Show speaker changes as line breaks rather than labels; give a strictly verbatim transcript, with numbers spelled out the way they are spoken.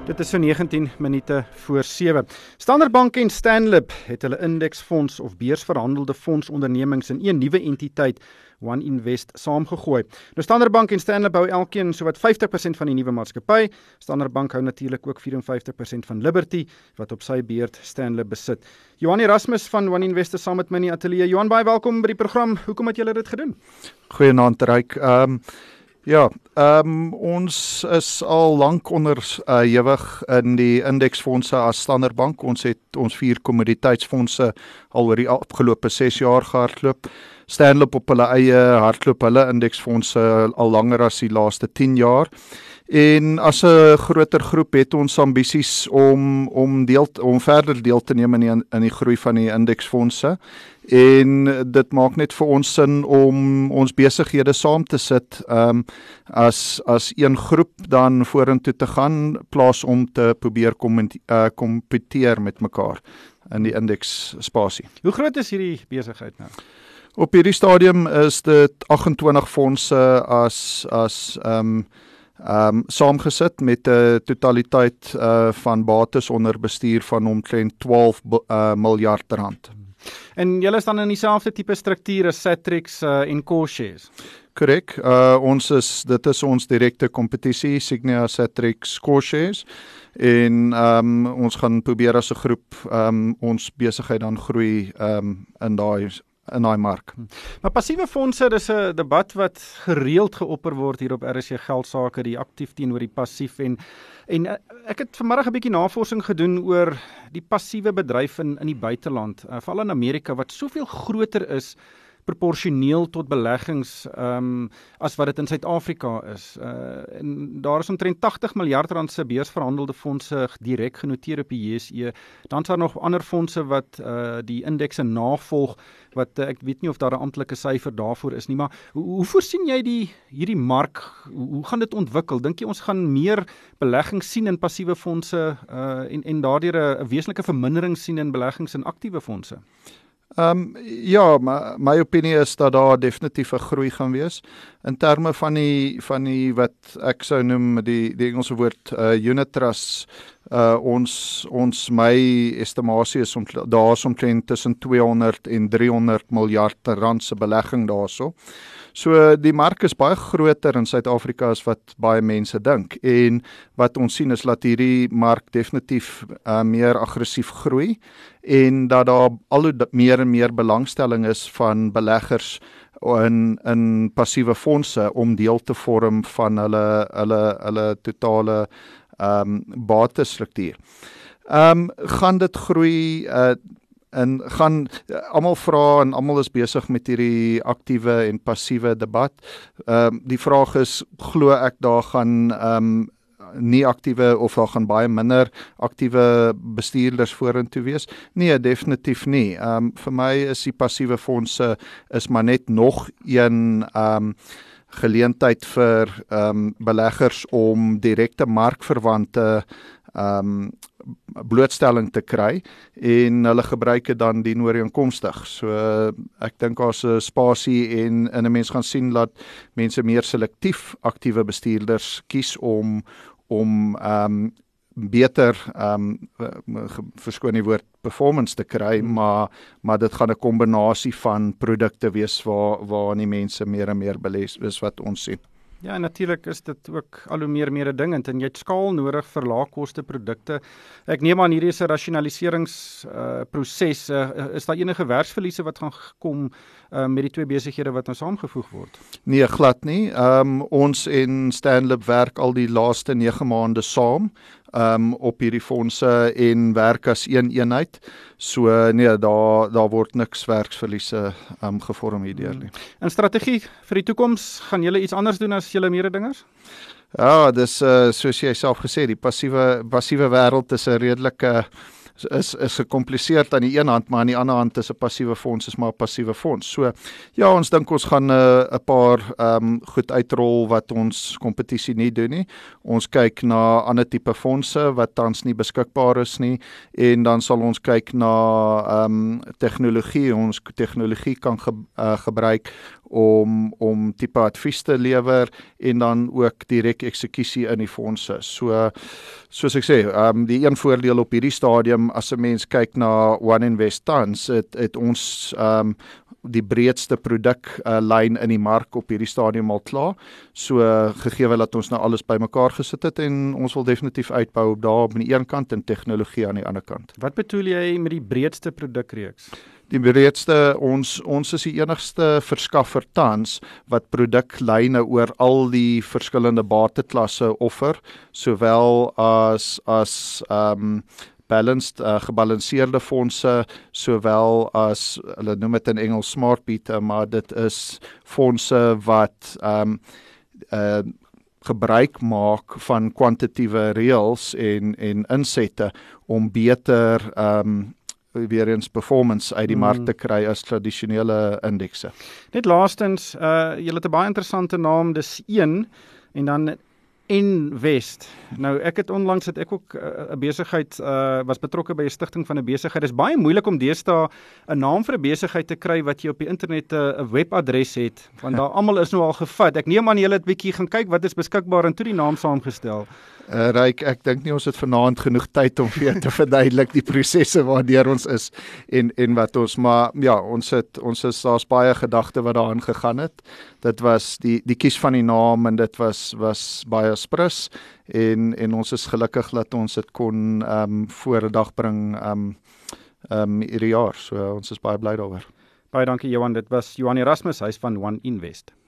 Dit is so negentien minute voor sewe. Standard Bank en Stanlib het hulle indeksfonds of beursverhandelde fondsondernemings in een nuwe entiteit, One Invest, saamgegooi. Nou Standard Bank en Stanlib hou elkeen sowat vyftig persent van die nuwe maatskappy. Standard Bank hou natuurlik ook vyf en vyftig persent van Liberty, wat op sy beurt Stanlib besit. Johan Erasmus van One Invest is saam met my in die ateljee. Johan, baie welkom by die program. Hoekom het julle dit gedoen?
Goeienaand, Ryk. Um, Ja, um, ons is al lank onderhewig uh, in die indeksfondse as Standard Bank. Ons het ons vier kommoditeitsfondse al oor die afgelope ses jaar gehardloop. Stanlib op hulle eie hardloop hulle indeksfondse al langer as die laaste tien jaar. En as 'n groter groep het ons ambisies om om deel om verder deel te neem in die, in die groei van die indeksfondse. En dit maak net vir ons sin om ons besighede saam te sit um, as as een groep dan vorentoe te gaan, plaas om te probeer kompeteer uh, met mekaar in die indeksspasie.
Hoe groot is hierdie besigheid nou?
Op hierdie stadium is dit agt en twintig fondse as as um, Um, saamgesit met 'n uh, totaliteit uh, van bates onder bestuur van omtrent twaalf uh, miljard rand.
En julle is dan in dieselfde tipe struktuur as Satrix uh, en CoreShares?
Korrek. Uh, ons is dit is ons direkte kompetisie, Signia, Satrix, CoreShares. En um, ons gaan probeer as 'n groep um, ons besigheid dan groei um, in daai in daai mark.
Maar passiewe fondse, dis 'n debat wat gereeld geopper word hier op R S C Geldsaake, die aktief teenoor die passief en en ek het vanmiddag 'n bietjie navorsing gedoen oor die passiewe bedryf in in die buiteland, uh, veral in Amerika wat soveel groter is proporsioneel tot beleggings um, as wat dit in Suid-Afrika is. Uh, en daar is omtrent agtig miljard rand se beursverhandelde fondse direk genoteer op die J S E. Dan is daar nog ander fondse wat uh, die indekse navolg, wat uh, ek weet nie of daar 'n amptelike syfer daarvoor is nie, maar hoe, hoe voorsien jy die hierdie mark, hoe, hoe gaan dit ontwikkel? Dink jy ons gaan meer beleggings sien in passiewe fondse uh, en, en daardeur 'n wesenlike vermindering sien in beleggings in aktiewe fondse?
Um, ja, my, my opinie is dat daar definitief 'n groei gaan wees in terme van die van die wat ek sou noem die die Engelse woord uh, unit trust. Uh, ons ons my estimasie is om daar is omtrent tussen tweehonderd en driehonderd miljard rand se belegging daarso. So die mark is baie groter in Suid-Afrika as wat baie mense dink, en wat ons sien is dat hierdie mark definitief uh, meer aggressief groei en dat daar al hoe meer en meer belangstelling is van beleggers in in passiewe fondse om deel te vorm van hulle hulle hulle totale um, batestruktuur. Um, gaan dit groei uh, en gaan almal vra en almal is besig met hierdie aktiewe en passiewe debat. Um, die vraag is, glo ek daar gaan um, nie aktiewe of daar gaan baie minder aktiewe bestuurders vorentoe wees? Nee, definitief nie. Um, vir my is die passiewe fondse is maar net nog een um, geleentheid vir um, beleggers om direkte markverwante um, blootstelling te kry en hulle gebruik dit dan dien ooreenkomstig. So uh, ek dink daar's 'n spasie en en 'n mens gaan sien dat mense meer selektief aktiewe bestuurders kies om om um, beter um, verskoon die woord performance te kry, hmm. maar maar dit gaan 'n kombinasie van produkte wees waar waar die mense meer en meer belê is wat ons sien.
Ja, natuurlik is dit ook al hoe meer meer 'n ding en jy het skaal nodig vir laagkoste produkte. Ek neem aan hierdie is 'n rasionaliseringsproses. Uh, uh, is daar enige werksverliese wat gaan kom uh, met die twee besighede wat nou saamgevoeg word?
Nee, glad nie. Um, ons en Stanlib werk al die laaste nege maande saam um, op hierdie fondse en werk as een eenheid. So nee, daar daar word niks werksverliese um, gevorm hierdeur nie.
En strategie vir die toekoms, gaan julle iets anders doen as julle mededingers?
Ja, dis uh, soos jy self gesê, die passiewe passiewe wêreld is 'n redelike is is gekompliseerd aan die een hand, maar aan die ander hand is 'n passiewe fonds is maar 'n passiewe fonds. So ja, ons dink ons gaan 'n uh, paar um, goed uitrol wat ons kompetisie nie doen nie. Ons kyk na ander tipe fondse wat tans nie beskikbaar is nie, en dan sal ons kyk na um, tegnologie. Ons tegnologie kan ge, uh, gebruik om om tipe advies te lewer en dan ook direk eksekusie in die fondse. So soos ek sê, um, die een voordeel op hierdie stadium as 'n mens kyk na One Invest tans, het, het ons um, die breedste produk uh, lyn in die mark op hierdie stadium al klaar. So uh, gegee dat ons nou alles bymekaar gesit het en ons wil definitief uitbou op daar aan die een kant en tegnologie aan die ander kant.
Wat bedoel jy met die breedste produkreeks?
Die breedste, ons ons is die enigste verskaffer tans wat produklyne oor al die verskillende bateklasse offer, sowel as as um, balanced, uh, gebalanseerde fondse, sowel as, hulle noem dit in Engels smart beta, maar dit is fondse wat um, uh, gebruik maak van kwantitatiewe reëls en en insette om beter um, weer eens performance uit die mark te kry as tradisionele indekse.
Net laastens, uh, jy het 'n baie interessante naam, dis een en dan Invest. Nou ek het onlangs het ek ook 'n uh, besigheid uh, was betrokke by 'n stigting van 'n besigheid. Dit is baie moeilik om deesdae 'n naam vir 'n besigheid te kry wat jy op die internet 'n uh, webadres het, want daar almal is nou al gevat. Ek neem aan julle het bietjie gaan kyk wat is beskikbaar en toe die naam saamgestel.
Uh, Ryk, ek dink nie ons het vanaand genoeg tyd om vir te verduidelik die prosesse waardeur ons is en en wat ons, maar ja, ons het ons is daar's baie gedagte wat daarin gegaan het. Dit was die die kies van die naam en dit was was baie sprus en en ons is gelukkig dat ons dit kon ehm um, voor 'n dag bring ehm um, ehm um, hierdie jaar. So ons is baie bly daaroor.
Baie dankie Johan, dit was Johan Erasmus, hy's van One Invest.